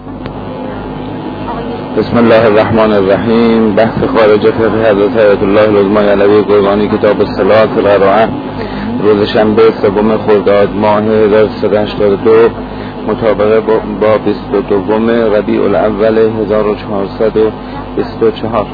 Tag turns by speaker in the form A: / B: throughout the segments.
A: بسم الله الرحمن الرحیم. بحث خارج فقه حضرت آیت الله العظمی علوی قربانی، کتاب الصلاة فی القراءة، روز شنبه 3 خرداد ماه 1382 مطابق با 22 ربیع الاول 1424.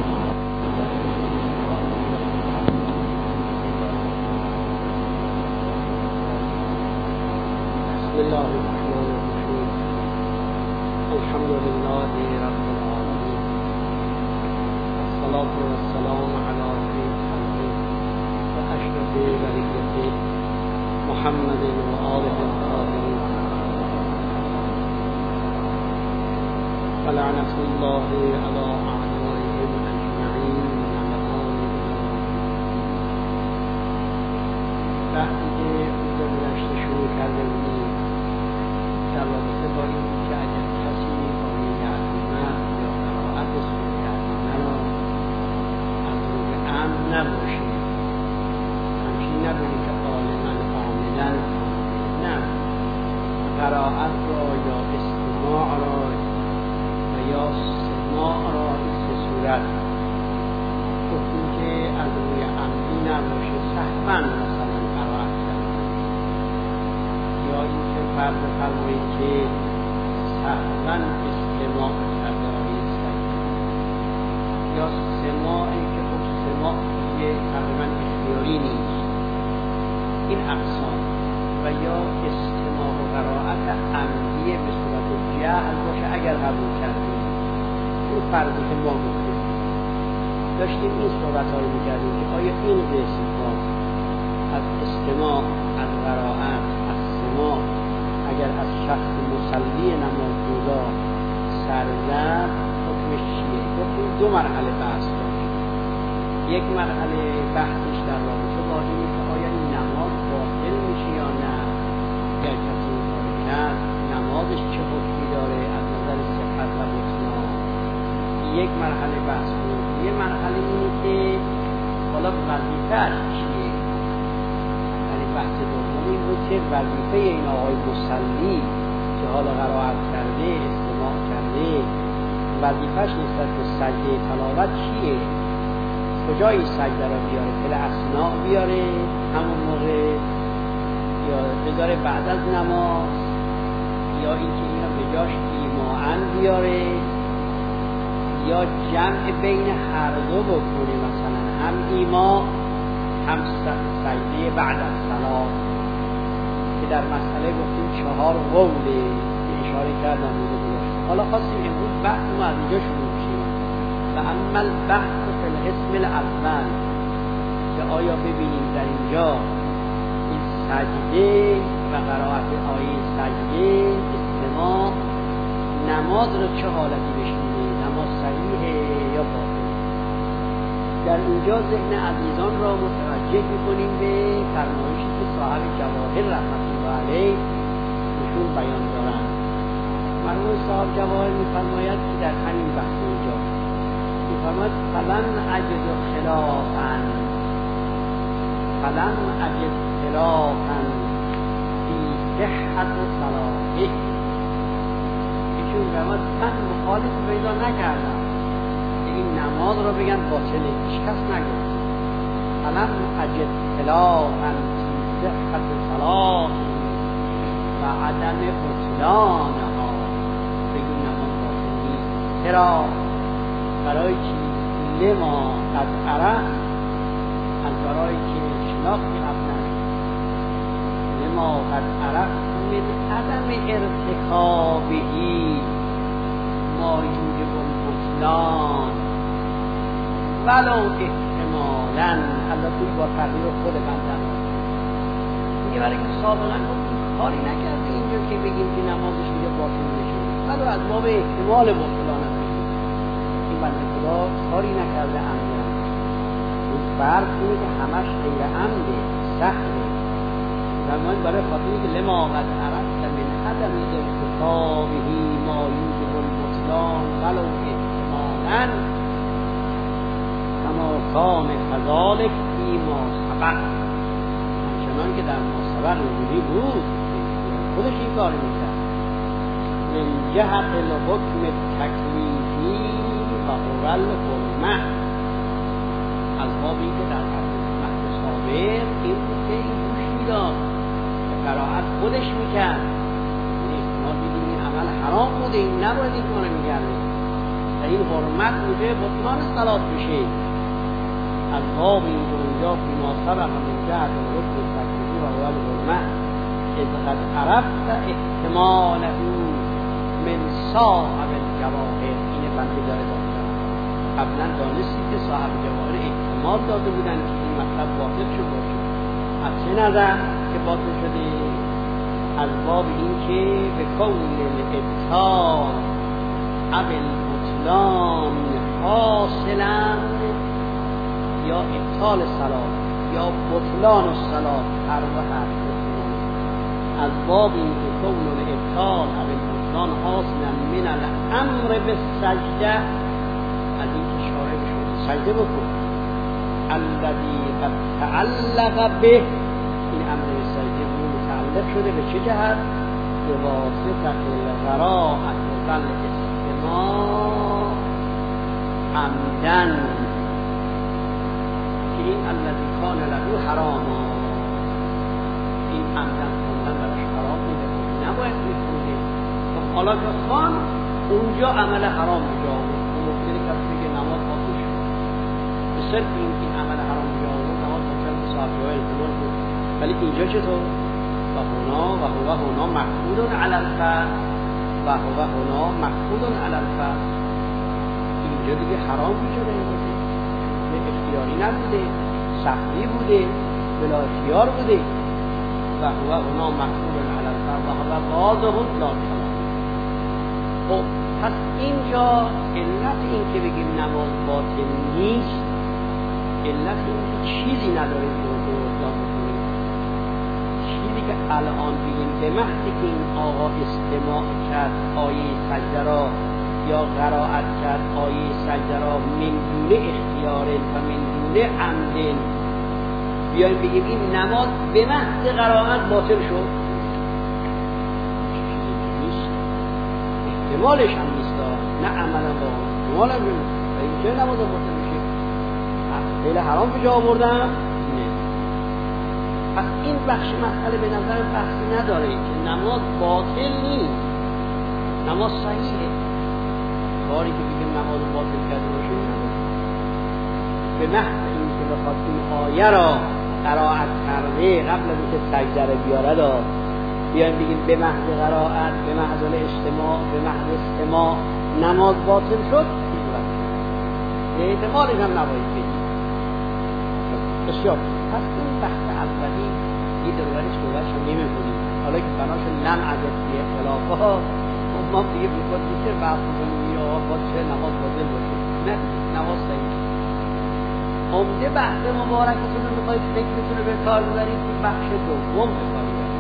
B: کجای سجده را بیاره؟ فل اثناء بیاره همون موقع، یا بذاره بعد از نماز، یا اینکه اینو به جاش ایماعن بیاره، یا جمع بین هر دو بکنه، مثلا هم ایما هم سجده بعد از صلات، که در مسئله گفتیم 4 قوله که اشاره کردم روز گذشته. حالا خواستیم امروز بحث ما از اینجا شروع شیم و اما البحث فی القسم الاول، که آیا ببینیم در اینجا این سجده و قرائت آیه سجده استماع نماز رو چه حالتی بشینه، نماز صحیحه یا باطله. در اینجا ذهن عزیزان را متوجه میکنیم به فرمایشی که صاحب جواهر رحمت الله علیه ایشون بیان دارند. مرحوم صاحب جواهر میفرماید که در همین بحث اینجا میفرماید فلن اجد خلافا فی صحت صلاته. ایشون میفرماید من مخالف پیدا نکردم که این نماز رو بگن باطله، هیچ کس نگفت. فلن اجد خلافا فی صحت صلاته و عدم بطلانها، بگیم نماز باطل نیست. چرا؟ برای چی؟ لما قد عرف، از برای که شناختی قبلن، لما قد عرف من عدم ارتکابهی ما یوجب البطلان ولو احتمالا. البته با تغییر خود بندن میگه برای که سابقا کاری نکرده اینجا که بگیم که نمازش دیگه باطل نشه، ولو از باب احتمال بطلان است. این بنده خدا کاری نکرده عمدن. این فرق اینه که همش غیر عمده، سخته. زمان برای خاطری که لما قد عرفت من عدم ارتکابه ما یوجب البطلان ولو احتمالا کما کان کذالک فیما سبق، همچنان که در ما سبق اینجوری بود، خودش این کار میکرد. من جهت الحکم تکلیفی و هو الحرمه. از بابی که در متن سابق این بود که این گوش میداد به قرائت خودش میکرد، ما دیدیم این عمل حرام بوده، این نباید این کارو میکرده و این حرمت بوده بطلان صلات بشه. از باب این که اونجا فیما سبق من جهت الحکم تکلیفی و هو الحرمه اذ قد عرفت احتماله من صاحب الجواهر. این بنده داره داشتن قبلا دانستی که صاحب جواهر احتمال داده بودن که این مطلب باطل شد باشه. از چه نظر که باطل شده؟ از باب این که به کون الابطال او البطلان حاصلا، یا ابطال صلات یا بطلان الصلات هر و هر. از باب این که کون الابطال او البطلان حاصلا من الامر بالسجده، از این که اشاره بشود سجده بکن. الذی قد تعلق به، این امر بالسجده بود متعلق شده به چه جهت؟ به واسطه القراءة و الاستماع عمدن، که این الذی کان له حراما، این عمدن خوندن براش حرام بوده، نباید میخونده. خب حالا که خان اونجا عمل حرام بجا بود، ممکنه کسی که نماز باطل شد به صرف این عمل حرام بجا بود، نماز باطل به صحابه های احتمال بود. ولی اینجا چطور؟ و هنا مقبول علی الفرد، و هنا مقبول علی الفرد. اینجا دیگه حرام بجا نمیده، اختیاری نبوده، سختی بوده، بلا اختیار بوده. و هنا مقبول علی الفرد و هو واضح لا صلاة. خب پس اینجا علت این که بگیم نماز باطل نیست، علت این که چیزی نداره که اصلاح بکنیم. چیزی که الان بگیم به محضی که این آقا استماع کرد آیه سجده را یا قرائت کرد آیه سجده را من دون اختیار و من دون عمد، بیایم بگیم این نماز به محض قرائت باطل شد، احتمالش هم نیست، نه عملا با احتمال هم نیست. و این چه نماز باطل میشه؟ فعل حرام به جا آوردم؟ نه. پس این بخش مسئله به نظر بحثی نداره که نماز باطل نیست، نماز صحیحه. کاری که بگیم نماز باطل کرده باشه نداره. به محض این که بخواد این آیه را قرائت کرده قبل از اینکه سجده را بیاره داد، بیایم بگیم به محض قرائت، به محض اجتماع، به محض استماع نماز باطل شد، احتمالش هم نباید بگیم. بسیار پس این بحث اولی یه دروبرش هم نمی کنیم. حالا که بناش لم عدد بی اختلافات ما دیگه میکنیم که بحث کنیم یا باید چه نماز باطل باشه، نه نماز صحیح. عمده بحث مبارکتون رو میخواید فکرتون رو به کار ببرید که بخش دوم به کار ببرید.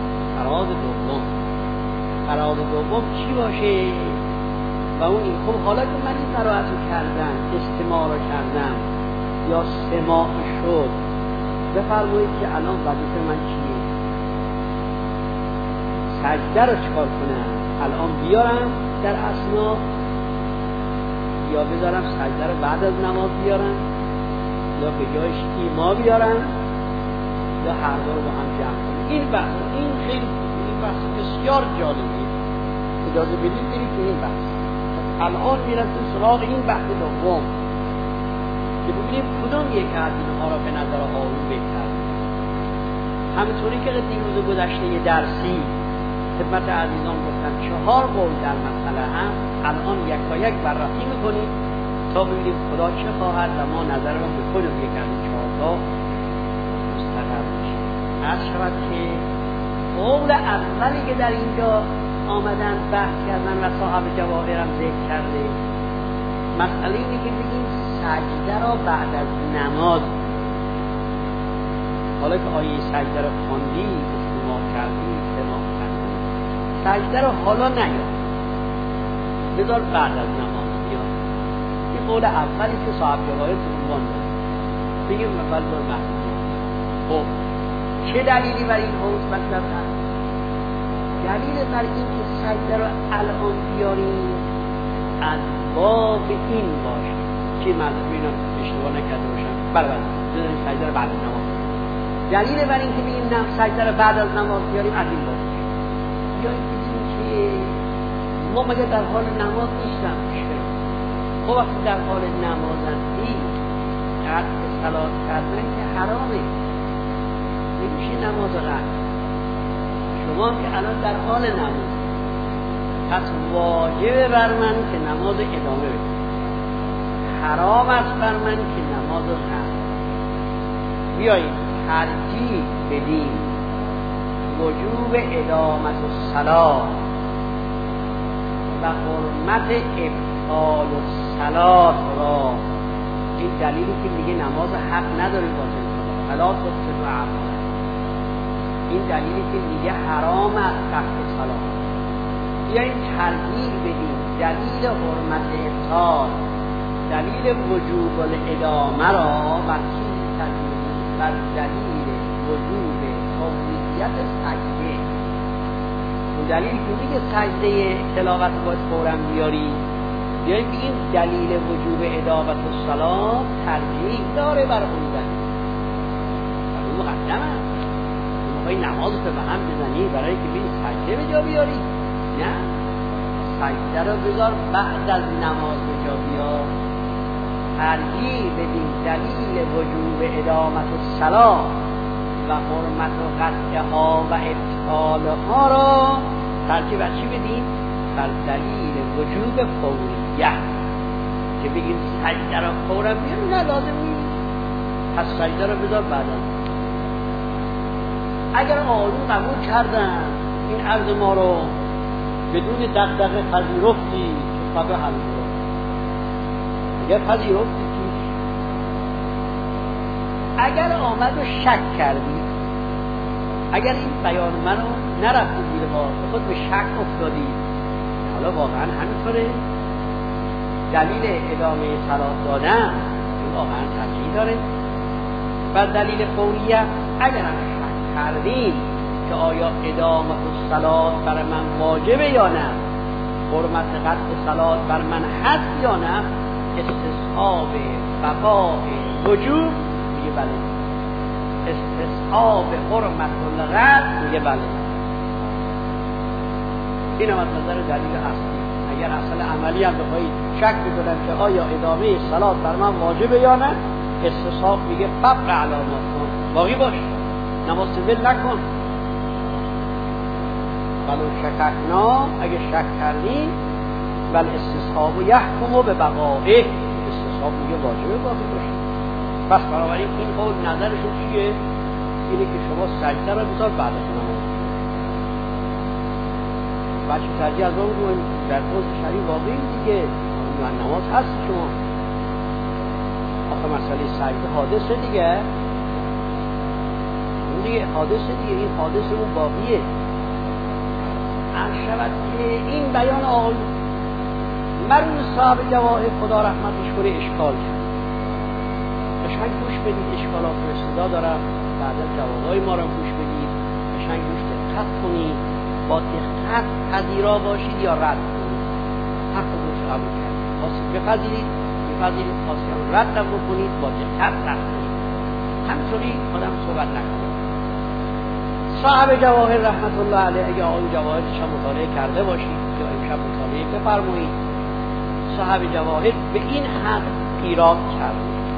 B: قرائت دوم چی باشه؟ و اون این خب حالا که من این قرائت رو کردم، استماع رو کردم یا سماع شد، بفرمایید که الان وظیفه من چیه؟ سجده رو چکار کنم؟ الان بیارم در اثنا یا بذارم سجده رو بعد از نماز بیارم یا به جایش ایما بیارم یا هر دو رو با هم جمع کنم؟ این بحث بسیار جالبه. اجازه بدید برید تو این بحث. الان میرم تو سراغ این بحث دوم که ببینیم کدوم یک از اینها را به نظر آیون بهتر. همونطوری که دیروز گذشته درسی خدمت عزیزان گفتم 4 قول در مسئله هم الان یکایک بررسی میکنیم تا ببینیم خدا چه خواهد و ما نظر رو به کدوم یک از این 4 تا مستقر بشیم. عرض شود که قول اولی که در اینجا آمدن بحث کردن و صاحب جواهرم ذکر کرده، مسئله اینه که بگیم سجده را بعد از نماز، حالا که آیه سجده را خواندی، استماع کردی، سجده را حالا نیار، بذار بعد از نماز بیار. این قول اولی که صاحب جواهر عنوان داره، بگیم اول بار بحث. خب چه دلیلی بر این حوض مطلب هست؟ دلیل بر این که سجده رو الان بیاریم از باب این باشه که مردم اینا اشتباه نکرده باشن. بله بذاریم سجده رو بعد از نماز. دلیل بر این که بگیم سجده رو بعد از نماز بیاریم از این باشه. یا بگیم که ما مگه در حال نماز نیستم؟ خب وقتی در حال نماز هستی قطع صلات کردن که حرامه، نمیشه نماز قطع. شما هم که الان در حال نماز، پس واجبه بر من که نماز ادامه بدم، حرام است بر من که نماز قطع. بیایید ترجیح بدیم وجوب ادامت الصلاة و حرمت ابطال الصلاة را. این دلیلی که میگه نماز حق نداره باطل کنه، صلاة تبطل اعمال. این دلیلی که میگه حرام است قطع صلاة. بیاییم ترجیح بدیم دلیل حرمت ابطال، دلیل وجوب الادامه را بر چیز ترجیح بدیم؟ بر دلیل وجوب فوریت سجده. اون دلیل که میگه سجده تلاوت باید فوراً بیاری، بیاییم بگیم دلیل وجوب ادامت الصلاة ترجیح داره بر اون دلیل، بر اون مقدمه. موقعی نماز رو به هم بزنی برای که بگیم سجده به جا بیاری، نه سجده رو بذار بعد از نماز به جا بیار. ترجیح بدیم دلیل وجوب ادامت الصلاة و حرمت و قطعها و ابطالها را ترجیح بر چی بدیم؟ بر دلیل وجوب فوریت، که بگیم سجده را فورا بیاریم، نه لازم نیست. پس سجده را بذار بعدا. اگر آقایون قبول کردن این عرض ما رو بدون دغدغه پذیرفتی که فقط حل رو، اگر پذیرفتی توش، اگر آمد و شک کردی، اگر این بیان منو نرفتی زیر بار خود به شک افتادی، حالا واقعا همینطوره، دلیل ادامه صلاة دادن این واقعا ترجیح داره و دلیل فوریت. اگر هم شک کردیم که آیا ادامه الصلاة بر من واجبه یا نه، حرمت قطع صلاة بر من هست یا نه، استصحاب بقاء وجوب میگه بله، استصحاب حرمت القطع میگه بله. این هم از نظر دلیل اصلی. اگر اصل عملی هم بخواهی شک بکنم که آیا ادامه صلاة بر من واجبه یا نه، استصحاب میگه فبق علامات کن، باقی باش، نماز ول نکن. ولو شککنا، اگه شک کردی، بل استصحاب و یحکم به بقائه، استصحاب میگه واجبه باقی باشه. پس بنابراین این قول نظرشون چیه؟ اینه که شما سجده را بذار بعد از نماز. بچه ترجیح از اون در حوض شریع واقعی دیگه من نماز هست شما. آخه مسئله سجده حادثه دیگه، اون دیگه حادثه دیگه، این حادثه اون باقیه. عرض شود که این بیان آقای مرحوم صاحب جواهر خدا رحمتش کنه اشکال کرد. قشنگ گوش بدید، اشکالات رو صدا دارم، بعدا جوابای ما رو گوش بدید، قشنگ گوش دقت کنید، با دقت پذیرا باشید یا رد کنید. هر کدومش قبول کنید، خواستید بپذیرید خواستید رد هم بکنید، با دقت رد کنید، همینطوری آدم صحبت نکنید. صاحب جواهر رحمت الله علیه، اگه آقای جواهرش هم مطالعه کرده باشید یا امشب مطالعه بفرمایید، صاحب جواهر به این حد ایراد کرد،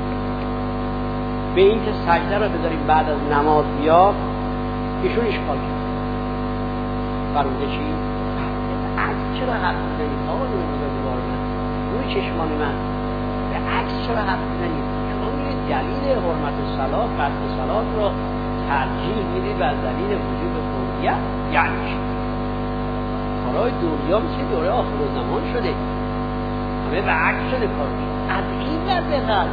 B: به این که سجده را بذاریم بعد از نماز بیاد، ایشون اشکال کرد. فرموده چی؟ عکس چرا حرف میزنید؟ آقا نمیدونی بار من روی چشمان من به عکس چرا حرف میزنید؟ شما میرید دلیل حرمت صلاة قطع صلاة را ترجیح میدید و از دلیل وجوب فوریت. یعنی چی؟ کارهای دنیا مثل دوره آخر زمان شده، همه به عکس شده کارش. از این در دقت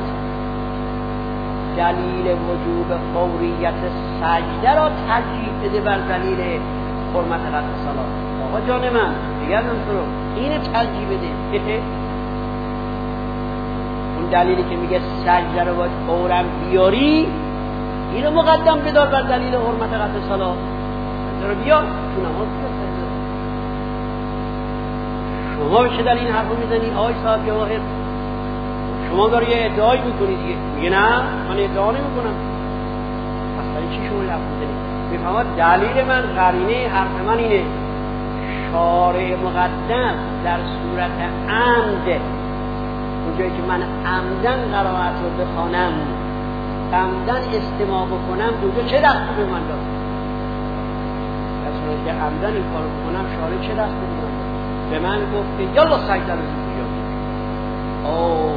B: دلیل وجوب فوریت سجده را ترجیح بده بر دلیل حرمت قطع صلاة. آقا جان من دیگر نمسرو اینه ترجیح بده. اون دلیلی که میگه سجده رو باید فوراً بیاری، اینو مقدم بدار بر دلیل حرمت قطع صلاة. سجده رو بیار تو نماز بیار. شما به چه دلیل این حرف رو میزنی آقای صاحب جواهر؟ شما داری یه ادعایی میکنید دیگه. میگه نه من ادعا نمیکنم. پس برای چی شما این حرف میزنید؟ میفهمد دلیل من، قرینه حرف من اینه شارع مقدس در صورت عمد، اونجایی که من عمدن قرائت رو بخوانم، عمدن استماع بکنم، اونجا چه دستی به من داد؟ در صورتی که عمدن این کار رو بکنم شارع چه دستی به من داد؟ به من گفت که یالا سجده رو بجا بیار.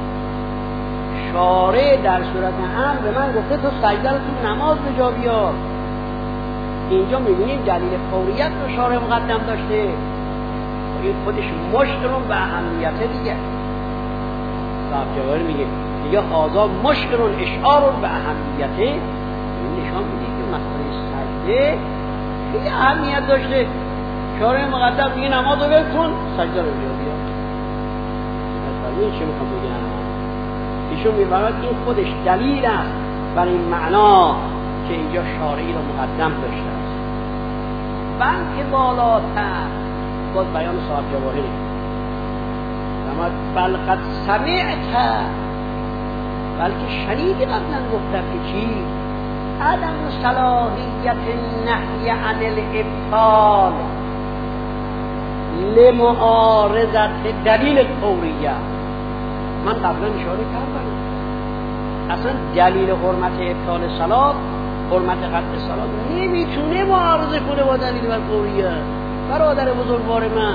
B: شارع در صورت عمد به من گفته تو سجده رو تو نماز بجا بیار. اینجا میبینید دلیل فوریت رو شارع مقدم داشته. این خودش مشکرون به اهمیت دیگه. صاحب جواهر میگه دیگه هازا مشکرون اشعارون به اهمیته. این نشان میده که مسئله سجده خیلی اهمیت داشته. شارع مقدم میگه نماز رو بکن، سجده رو بیا. مثلا این چه میخوام بگم؟ ایشون میفهمد این خودش دلیل است برای این معنا که اینجا شارعی رو مقدم داشته است. بلکه بالاتر باز بیان صاحب جواهری بل قد سمعت، بلکه شنیدی قبلا گفتم که چی؟ عدم صلاحیت نهی عن الابطال لمعارضت دلیل فوریه. من قبلا اشاره کردم اصلا دلیل حرمت ابطال صلات، حرمت قطع صلات نمیتونه معارضه کنه با دلیل فوریه. برادر بزرگوار من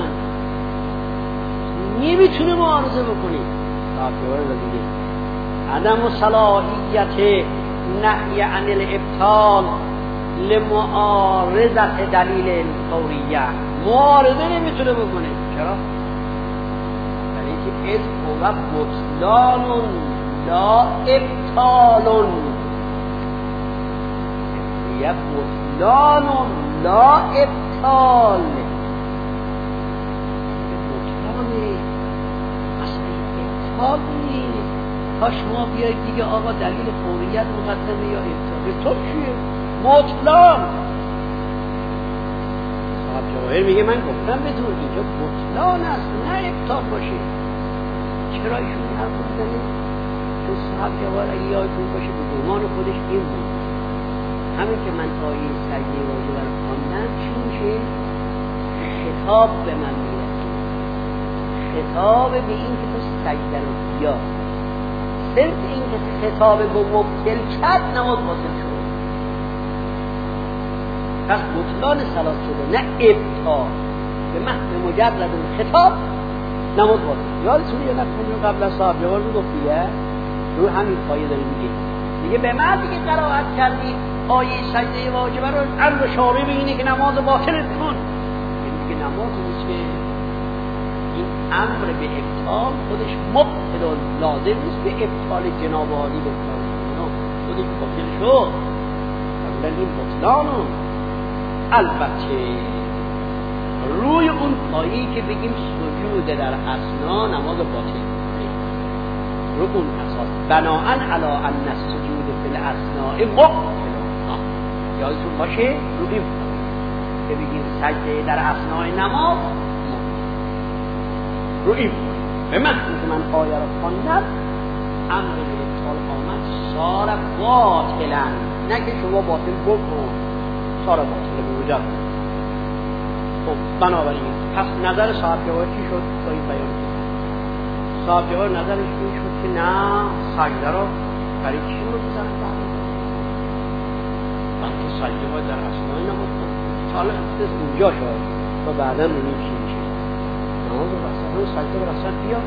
B: نمیتونه معارضه بکنی. تاکیور دیگه عدم صلاحیت نهی عن الابطال لمعارضت دلیل فوریه، معارضه نمیتونه بکنه. چرا؟ برای اینکه از هو بطلان لا ابطال، یه بطلان لا ابطال. حال نیست تا شما بیایید دیگه آقا دلیل فوریت مقدمه یا ابطال تو چیه؟ بطلان. صاحب جواهر میگه من گفتم بدون اینجا بطلان است نه ابطال باشه. چرا ایشون این حرف میزنه؟ چون صاحب جواهر اگه یادتون باشه به گمان خودش این بود همین که من آیه سجده واجبه رو خواندم چی میشه؟ خطاب به من میرسه، خطاب به این که تو سجده رو بیار. صرف این که خطاب به مبتل کرد نماز باطل شد. پس بطلان صلات شده نه ابطال. به محض مجرد خطاب نماز باطل. یادتونه یا نکنیم قبل از صاحب جوار رو گفت دیگه رو همین پایه داریم دیگه به محضی که قرائت کردی آیه سجده واجبه رو امر شارع به اینه که نماز باطل کن. یعنی که نماز نیست که این امر به ابطال خودش مبطل لازم نیست به ابطال جناب عالی بکنه. خودش باطل شد. قبل این بطلانون البته روی اون پایی که بگیم سجود در اثنا نماز باطل کنه، رو اون اساس بناءً علی ان السجود فی الاثناء مبطل. یادتون باشه رو این که بگیم سجده در اثناء نماز رو این به محض که من آیه را خواندم امر به ابطال آمد صار باطلا، نه که شما باطل بکن، صار باطل به وجود. خب بنابراین پس نظر صاحب جواهر چی شد با این بیان؟ صاحب جواهر نظرش این شد که نه سجده را برای چی رو بزنن بلکه سجده ها در اثناء نماز حالا از اونجا شد و بعدا ببینیم چی میشه. نماز و سجده بر اثر بیا.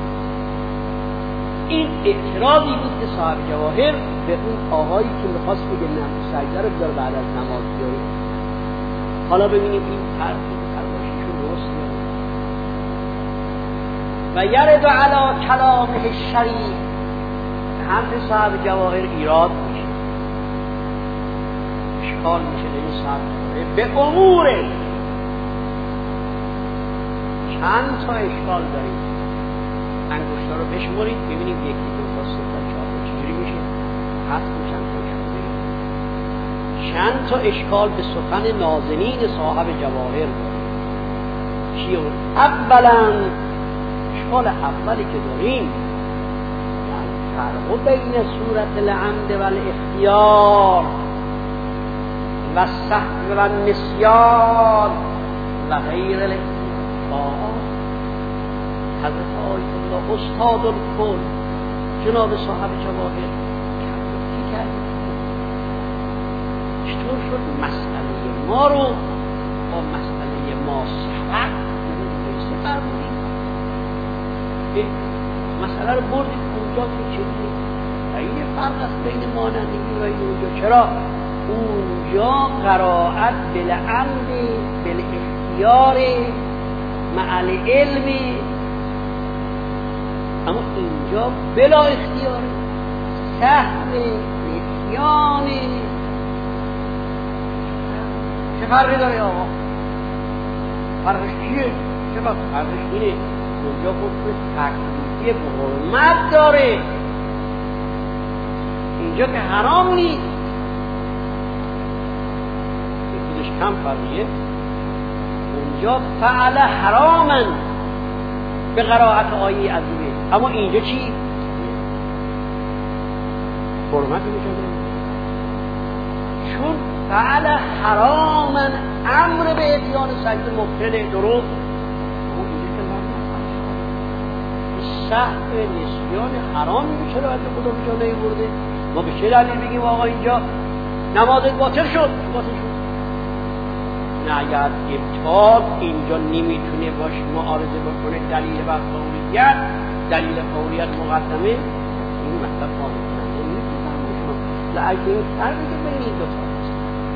B: این اعتراضی بود که صاحب جواهر به اون آقایی که میخواست بگه نه سجده رو بذار بعد از نماز بیاری. حالا ببینیم این پرباشیشون درست و یرد علی کلامه شریف حرف صاحب جواهر ایراد میشه، اشکال میشه. این صاحب جواهر به امور چند تا اشکال داریم. انگشتا رو بشمارید ببینیم 1 2 3 4 چجوری میشه. 7 چند تا اشکال داریم. چند تا اشکال به سخن نازنین صاحب جواهر داریم. چیه؟ اولا اشکال اولی که داریم یعنی فرق بین صورت العمد و الاختیار و سهو و نسیان و غیر الاختیار. حضرت آیت الله استاد الکل جناب صاحب جواهر کی کرد؟ چطور شد مسئله ما رو با مسئله ما سبق فرمودید؟ مسئله رو بردید اونجا که چیزی این فرق است بین مانندگی و اونجا. چرا؟ اونجا قرائت بالعمد بالاختیار مع العلم، اما اینجا بلا اختیار، سهو، نسیان. چه فرقی داره آقا؟ فرقش چیه؟ چه فرقش اینه؟ اونجا حکم تکلیفی حرمت داره، اینجا که حرام نیست. خودش کم فرقیه. اونجا فعل حرامن به قرائت آیه عظیمه، اما اینجا چی؟ حرمت میشه. چون فعل حرامن امر به اتیان سجد مبتله، درست؟ اما اینجا که سهو نسیان حرام میشه. چرا از خدا بجا نیورده؟ ما به چه دلیل بگیم آقا اینجا نمازت باطل شد؟ نه، اگر ابطال اینجا نمیتونه باش معارضه بکنه دلیل بر فوریت، دلیل فوریت مقدمه، این مطلب واضح کنه نمیتونم شما لعجه این فرقی که بین این دو تا هست.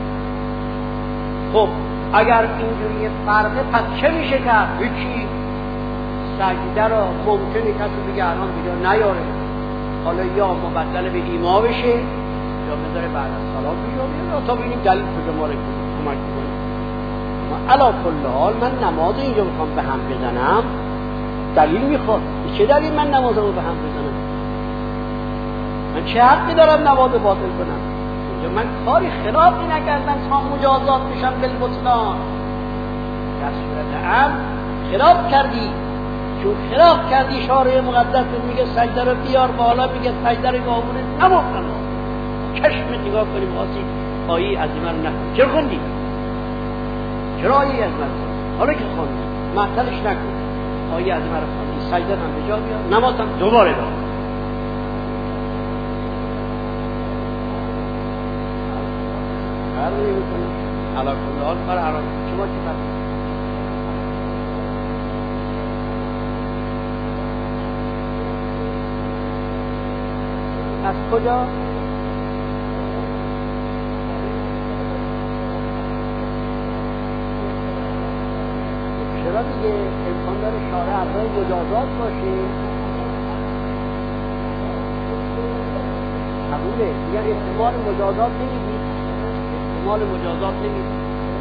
B: خب اگر اینجوری فرقه پس چه میشه کرد؟ هیچی. سجده را ممکنه کسی بگه الان بیدار نیاره، حالا یا مبدل به ایما بشه یا بذاره بعد از صلات بیاره، تا ببینیم دلیل کجا ما رو کمک کنه. علا کل حال من نماز اینجا میخوام به هم بزنم، دلیل میخواد. چه دلیل من نمازمو به هم بزنم؟ من چه حقی دارم نماز باطل کنم؟ اینجا من کاری خلافی نکردم تا مجازات بشم بالبطلان. در صورت عمد خلاف کردی، چون خلاف کردی شارع مقدس میگه سجده رو بیار بالا، میگه سجده رو گامونه نموکن چشم نگاه کنیم خاصی آیه عظیمه رو نکن. چرا خوندی؟ چرا آیه عظیمه رو خوندی؟ حالا که خوندی معطلش نکن، آیه عظیمه رو خوندی، سجده هم به جا بیار، نماز هم دوباره دار. فرقی میکنه علا کل حال بر حرام. شما چی فرق؟ از کجا؟ چرا دیگه امکان داره شارع اول مجازات باشه؟ قبوله. دیگر احتمال مجازات نمیدید، احتمال مجازات نمیدید.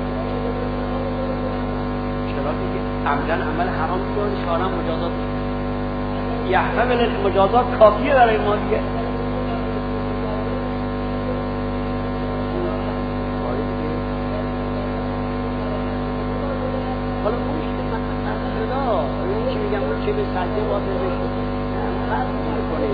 B: چرا دیگه عمدن عمل حرام کنه شارع مجازات نمیدید. یحتمل مجازات کافیه برای ما دیگه. حالا اونش که مثلا صدا این چی میگم اون چه به سجده باطل بشه فرق میکنه،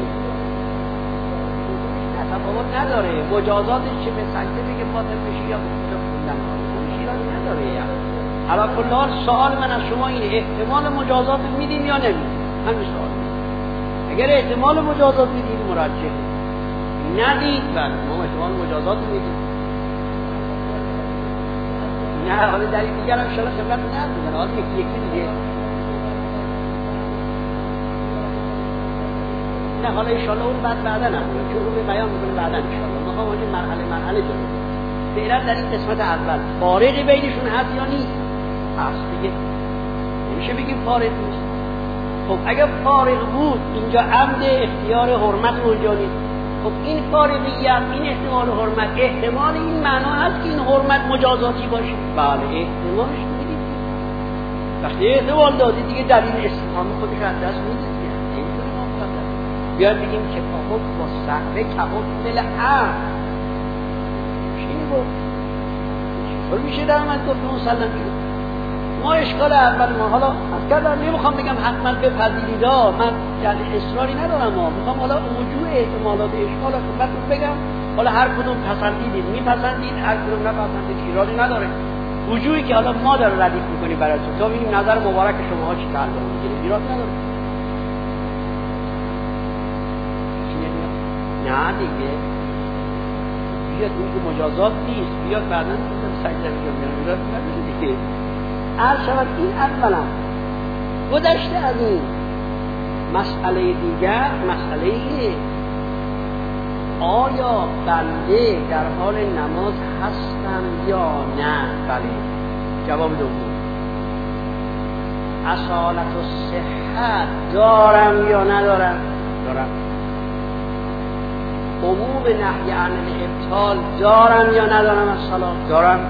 B: نه تفاوت نداره. مجازاتش چه به سجده بگه باطل بشه یا به خدا خوندن اونش ایرادی نداره. یعنی علا کل حال سوال من از شما اینه احتمال مجازات میدیم یا نمیدیم؟ همین سوال. اگر احتمال مجازات میدیم مراجعه، ندید بله ما احتمال مجازات میدیم. نه حالا در این دیگر هم شالا خبرت ندارن، حالا یکی دیگه نه حالا انشاءالله اون بعدا هم چون رو به بیان میکنه بعدا انشاءالله ما خواهیم مرحله جلو فعلا در این قسمت اول فارقی بینشون هست یا نیست؟ هست دیگه، نمیشه بگیم فارق نیست. خب اگر فارق بود اینجا عمد اختیار حرمت اونجا نیست. خب این فارقیت، این احتمال حرمت، احتمال این معنا هست که این حرمت مجازاتی باشه. بله احتمالش میدید. وقتی احتمال دادی دیگه دلیل استفهام خودش از دست میدید. نمیتونیم آمد بیاد بگیم که فاقت با صحبه کباب بالعمد چی بود؟ چطور میشه در من گفت مسلم بیرون؟ ما اشکال اول ما حالا از کردم نمیخوام بگم حتما بپذیرید من یعنی اصراری ندارم میخوام حالا وجوه احتمالات اشکال خدمتتون بگم حالا هر کدوم پسندیدید میپسندید هر کدوم نپسندید ایرادی نداره وجوهی که حالا ما داره ردیف میکنیم براتون تا ببینیم نظر مبارک شماها چی تعلق میگیره ایراد نداره نه دیگه بیاد اون که مجازات نیست بیاد بعداً سجده میگم ایراد نداره دیگه عرض شود این اولا گذشته از این مسئله دیگر مسئله اینه آیا بنده در حال نماز هستم یا نه؟ بله جواب دوم اصالت و صحت دارم یا ندارم؟ دارم. عموم نهی عن الابطال دارم یا ندارم؟ از صلاة دارم.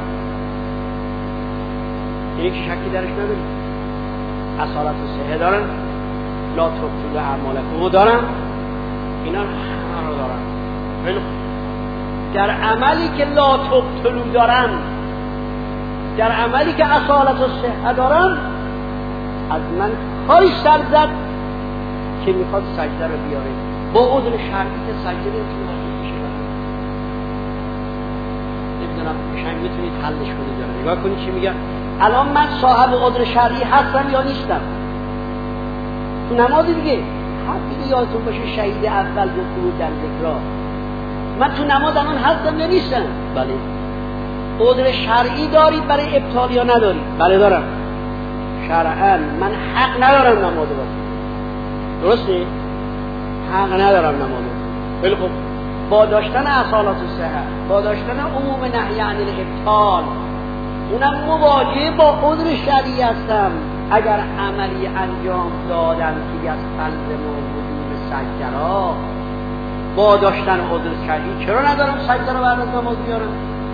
B: اینه که شکی درش نداریم. اصالت و صحت دارم، لا تبطلوا اعمالکم دارم، اینا همه رو دارم. در عملی که لا تبطلوا دارم، در عملی که اصالت و صحت دارم، از من کاری سر زد که میخواد سجده رو بیاره با عذر شرعی که سجده نمیتونه بشه. نمیدونم شاید میتونید حلش کنید. نگاه کنید چی میگم. الان من صاحب عذر شرعی هستم یا نیستم؟ تو نماز دیگه حتی یادتون باشه شهید اول گفتم در ذکرها من تو نماز الان هستم یا نیستم؟ بله. عذر شرعی دارید برای ابطال یا ندارید؟ بله دارم. شرعاً من حق ندارم نماز بخونم. درسته؟ حق ندارم نماز. خیلی خوب. با داشتن اصالت و صحت، با داشتن عموم نهی عن الابطال، اونم مواجه با عذر شرعی هستم. اگر عملی انجام دادم که از قلب ما وجود سجده را با داشتن عذر شرعی چرا ندارم سجده را بعد از نماز بیارم؟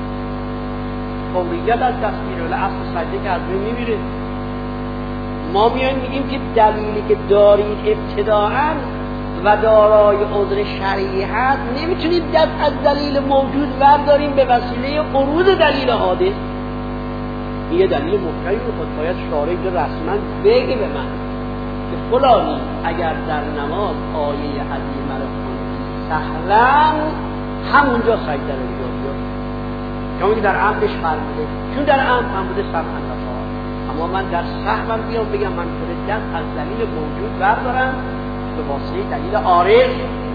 B: فوریت از دست میره ولی اصل سجده که از بین میمیره. ما میایم میگیم که دلیلی که دارید ابتداعاً و دارای عذر شرعی هست نمیتونید دست از دلیل موجود برداریم به وسیله عروض دلیل حادث. یه دلیل محکمی میخواد باید شارع رسما بگه به من که فلانی اگر در نماز آیه عظیمه رو خوندی سهواً همونجا سجده رو بیار. چون در عمدش فرموده، چون در عمد فرموده سبحان الله، اما من در سهوم بیام بگم من خود دست از دلیل موجود بردارم به واسطه دلیل عارض.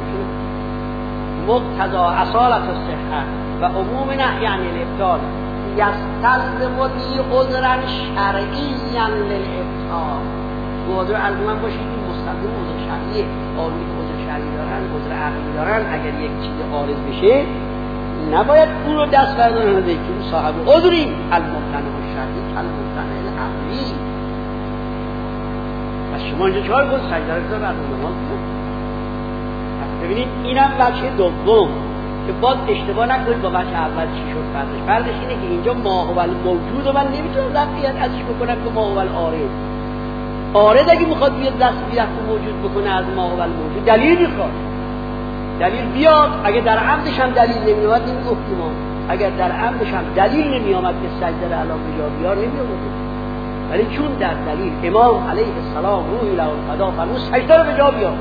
B: مقتضا اصالت الصحه و عموم نهی عن الابطال یستلزم لی عذرا شرعیا للابطال. عذر از من باشید این مستلزم عذر شرعیه. آنی که عذر شرعی دارن عذر عقلی دارن اگر یک چیز عارض بشه نباید اون رو دست بردارن که صاحب عذری الممتنع الشرعی الممتنع العقلی. پس شما اینجا چهار گل سجده رو بذار بعد نماز ببینید. اینم وجه دوم که باز اشتباه نکنید با وجه اول چی شد. فرقش اینه که اینجا ما هو الموجود و من نمیتونم رفعیت ازش بکنم که ما هو العارض. عارض اگه میخواد بیاد دست موجود بکنه از ما هو الموجود دلیل میخواد. دلیل بیاد. اگه در عمدش هم دلیل نمیاد این گفتیم ما اگر در عمدش هم دلیل نمیامد که سجده رو الان به جا بیار نمیامد. ولی چون در دلیل امام علیه السلام روحی له القضا فرمود سجده رو به جا بیار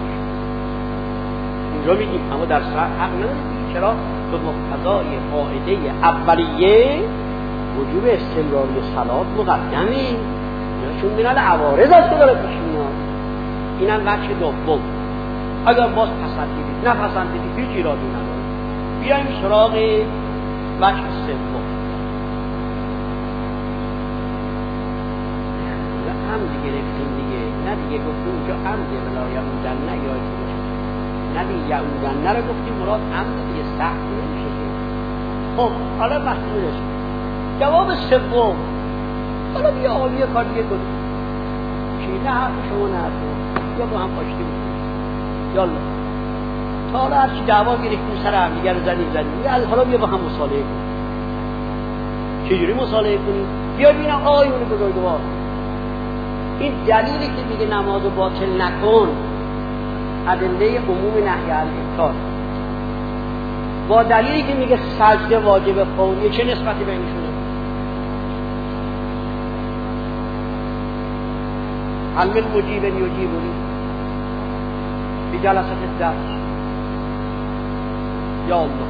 B: اینجا میگیم. اما در حق نداریم. چرا؟ به مقتضای قاعده اولیه وجوب استمراری صلات مقدمه. چون بینال عوارض است که داره پیش میاد. اینم وجه دوم. اگر باز پسندیدید نپسندیدید هیچ ایرادی نداره. بیایم سراغ وجه سوم. عمد گرفتیم دیگه. نه دیگه گفتیم اونجا عمده ولا یعودن نه یادتون نه دیگه یعودن نه رو گفتیم مراد عمد دیگه سخت نمیشه. خب حالا محصولش جواب سوم. حالا بیا آقا بیا کار دیگه کنیم. چی نه حرف شما نه حرف یا با هم پاشتی بکنیم. یالا تا حالا هرچی دعوا گرفتیم سر هم دیگر رو زنیم حالا بیا با هم مصالحه کنیم. چجوری مصالحه کنیم؟ بیا بینم آقایون بزرگوار این دلیلی که میگه نمازو باطل نکن ادله عموم نهی عن الابطال با دلیلی که میگه سجده واجب قولیه چه نسبتی بینشونه؟ هل من مجیب یجیبنی فی جلسة الدرس یا الله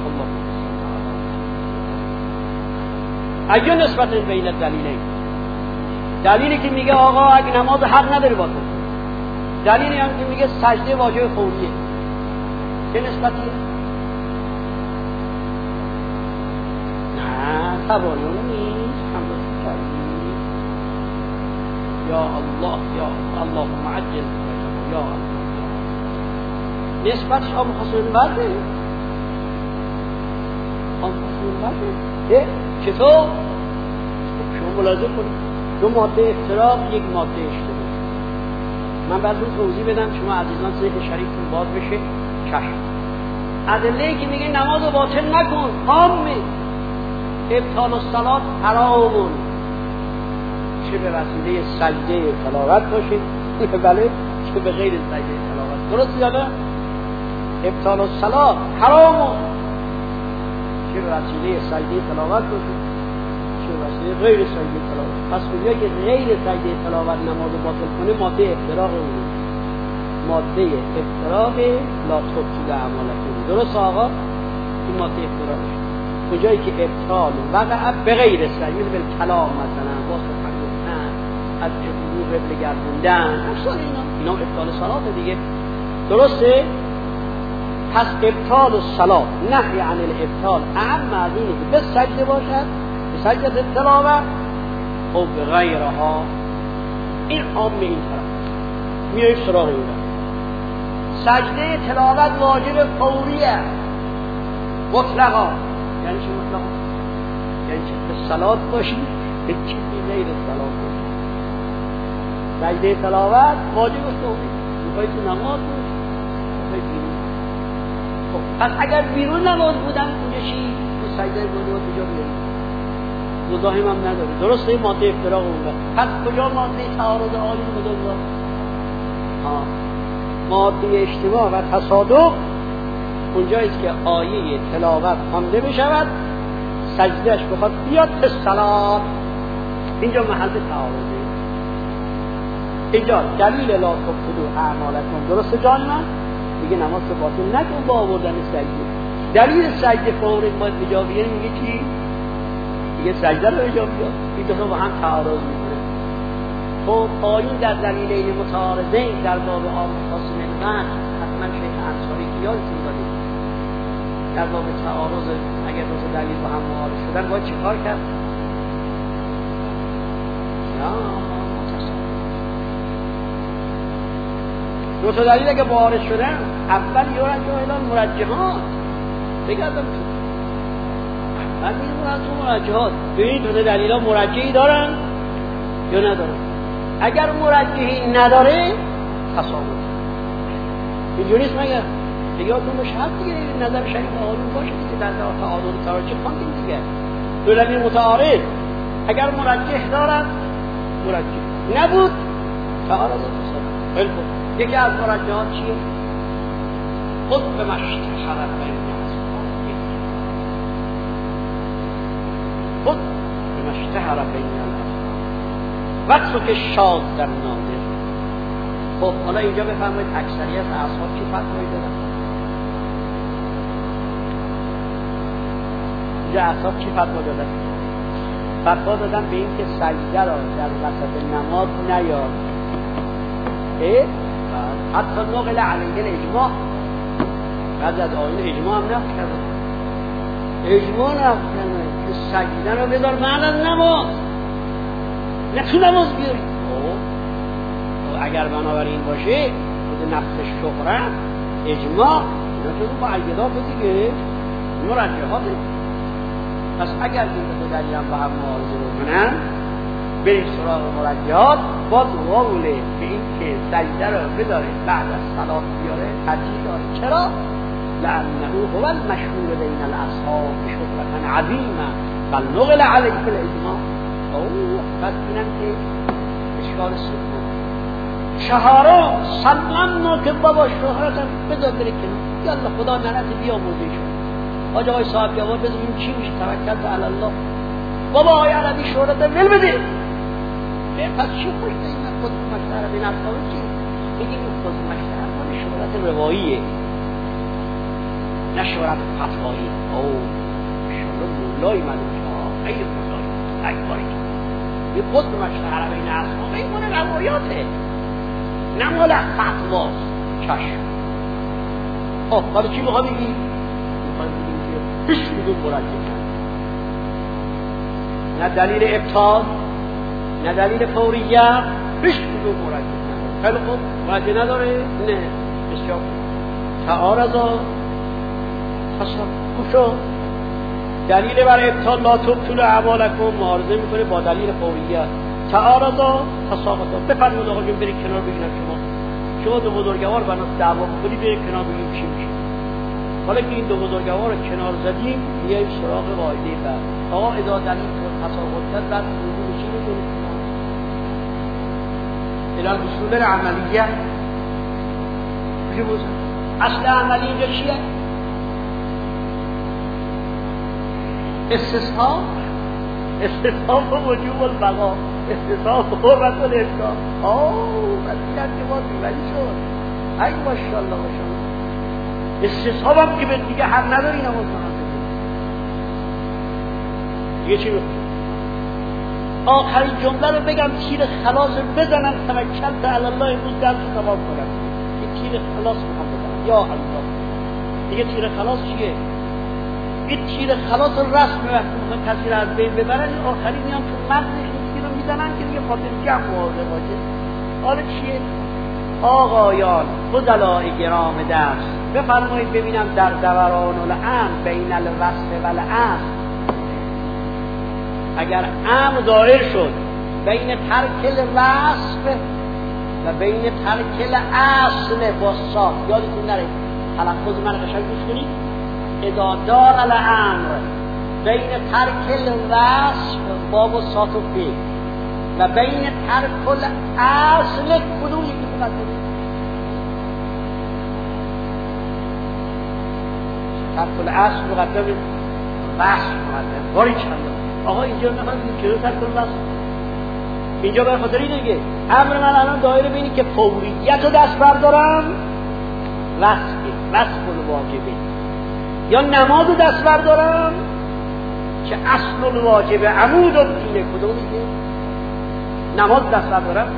B: اگه نسبت بین دلیلین، دلیلی که میگه آقا اگه نماز حق نداری باطل، دلیلی هم که میگه سجده واجب فوریه، چه نسبتیه؟ نه تباین نیست. حمد کردی یا الله یا اللهم عجل یا الله. نسبتش آب خصوص برده، آب خصوص برده. چطور؟ شما ملاحظه کنید دو ماده افتراق یک ماده اشتراک. من بعد اون توضیح بدم شما عزیزان ذهن شریفتون باز بشه. چشم ادله‌ای که میگه نماز رو باطل نکن، عامه ابطال الصلات حرامون، چه به وسیله سجده تلاوت باشه بله، چه به غیر سجده تلاوت. درست یا نه؟ ابطال الصلات حرامون، چه به وسیله سجده تلاوت باشه چه به وسیله غیر سجده تلاوت. پس اونجا که غیر سجده تلاوت نماز باطل کنه ماده افتراق اونه، ماده افتراق لا تبطل اعمالکم. درست آقا؟ این ماده افتراقش اونجایی که ابطال وقع به غیر سجده، مثل کلام مثلا واسه گفتن، از جبور قبل گردوندن، اصلا اینا ابطال صلات دیگه. درسته؟ پس ابطال الصلات نهی عن الابطال اعم از اینه که به سجده باشد، به سجده تلاوت او به غیرها. این عام این طرف میاییم سراغ این سجده تلاوت واجب فوریه مطلقا. یعنی چه مطلقا؟ یعنی چه به صلات باشی به چه غیر صلات باشی. سجده تلاوت واجب فوری، میخوای تو نماز باشی میخوای بیرون. خب پس اگر بیرون نماز بودم اونجا چی؟ تو سجده واجب کجا بیاری؟ مزاحم هم نداره. درسته؟ ماده افتراق اونجا. پس کجا ماده تعارض عالی مدازا؟ ماده اجتماع و تصادف اونجاییست که آیه تلاوت خوانده بشود سجدهش بخواد بیاد به صلات، اینجا محل تعارضه. اینجا دلیل لا تبطلوا اعمالکم. درسته جان من؟ میگه نماز رو باطل نکن با آوردن سجده. دلیل سجده فوری باید بجا بیاری میگه چی؟ میگه سجده رو بجا بیار. این دو با هم تعارض میکنه. خب آیین در دلیلین متعارضین در باب آب خاص من حتما شیخ انصاری که یادتون دادید در باب تعارض اگر دو تا دلیل با هم معارض شدن باید چیکار کرد؟ یا دو تا دلیل اگه معارض شدن اول یورجو اعلان مرجحات بگردم تو اول میمونن تو مرجحات ببینید دو تا دلیل ها مرجحی دارن یا ندارن. اگر مرجحی نداره تصاوت اینجوریست مگر دیگه تو مشهد دیگه نظر شریف آقایون باشه دیگه در تعارض تراجح خواندیم دیگه. دو دلیل متعارض اگر مرجح دارن مرجح نبود تعارض تصاوت. خیلی خوب یکی از مرجحات چیه؟ خود به مشتهر بین اصحابه، خود به مشتهر بین اصحابه وقت که شاد در نادر. خب حالا اینجا بفرمایید اکثریت اصحاب چی فتوایی دادن؟ اینجا اصحاب چی فتوا دادن؟ فتوا دادن به این که سجده را در وسط نماز نیار. حتی نقل علیه الاجماع، بعد از آیین اجماع هم نقل کردن، اجماع نقل کردن که سجده را بدار بعد از نماز، نه تو نماز بیاری. اگر بنابراین باشه خود نفس شهره اجماع اینا شده با عیدات دیگه مرجحاته. پس اگر این دو دلیل هم با هم معارضه بکنن بریم سراغ مرجحات. با قول به این که سجده رو بداره بعد از صلات بیاره ترجیح داره. چرا؟ لانه هو المشهور بین الاصحاب شهرة عظیمه بل نقل علیه الاجماع. پس اینم که اشکال سوم چهارم سلمنا که بابا شهرتم بذار بره کنم یالله خدا نعمت بیاموزه شد آجا آقای صاحب بیاموز بذار این چی میشه توکلت علی الله بابا آقای عربی شهرتم ول بده. پس چی خوش این خود مشتهر بین اصحابه چی؟ بگیم این خود مشتهر مال شهرت رواییه نه شهرت فتوایی. شما مولای معلوم شما خیلی مولای اکباری یه خود مشتهر بین اصحابه این مال روایاته نه مال فتواست. چشم حالا چی بخواه بگیم؟ میخواه بگیم که هیچ کدوم مرجح کرد نه دلیل ابطال نه دلیل فوریت هیچ کدوم مرجح نداره. خیلی خوب مرجح نداره؟ نه بسیار تعارضا تصفشو دلیل برای ابطال لا تبطلوا اعمالکم معارضه میکنه با دلیل فوریت. تعارضا تساقطا. بفرمایید آقا جون برید کنار بگیرم شما دو بزرگوار بنا دعوا کنی برید کنار بگیم چی میشه. حالا که این دو بزرگوار رو کنار زدیم میایم سراغ قاعده بعد. آقا اذا دلیل تساقط کرد بعد موضوع چی میکنیم؟ الان اصول عملیه اصل عملی اینجا چیه؟ استصحاب و وجوب البقا، استصحاب و حرمت الابقا. بسیار که ما بیولی شد. ای ماشاءالله ماشاءالله. استصحاب هم که به دیگه حق نداری نماز نماز دیگه چی بکنم؟ آخرین جمله رو بگم تیر خلاص بزنم توکلت علی الله امروز درس رو تمام کنم. یه تیر خلاص میخوام بزنم یا الله. دیگه تیر خلاص چیه؟ این تیر خلاص رسم وقتی کسی رو از بین ببرن آخری میان تو مغزش این تیر رو میزنن که دیگه خاطر جمع واضح باشه. حالا چیه؟ آقایان فضلای گرام درس بفرمایید ببینم در دوران الامر بین الوصف و الامر اگر امر ظاهر شد بین ترک الوصف و بین ترک الاصل با صاد، یادتون نره تلفظ من قشنگ گوش کنید. اذا دار الامر بین ترک الوصف باب و صاد و فی و بین ترک الاصل کدوم یکی مقدمه؟ ترک الاصل مقدمه، وصف مقدمه. باری چند آقا اینجا نفرمید چرا ترک الوصف؟ اینجا به خاطر اینه که امر من الان دایره بینی که فوریت رو دست بردارم وصف الواجبه، یا نماز رو دست بردارم که اصل الواجبه عمود الدینه. کدومی که نماز دست بردارم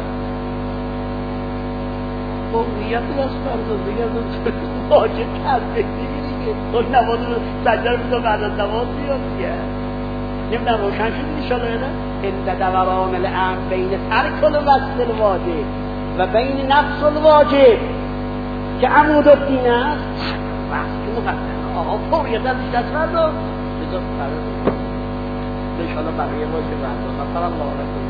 B: فوریت رو دست بردارم بگردم واجب کرد بگیری که اون نماز رو سجده رو بزن بعد از نماز بیاد دیگه. نمیدونم روشن شد انشاءالله نه؟ اند دوران الامر بین ترک الوصف الواجب و بین نفس الواجب که عمود الدین است وقت که مقدمه آقا فوریت دست بردار بذار فرد انشاءالله بقیه باشه. فرد الله علیکم.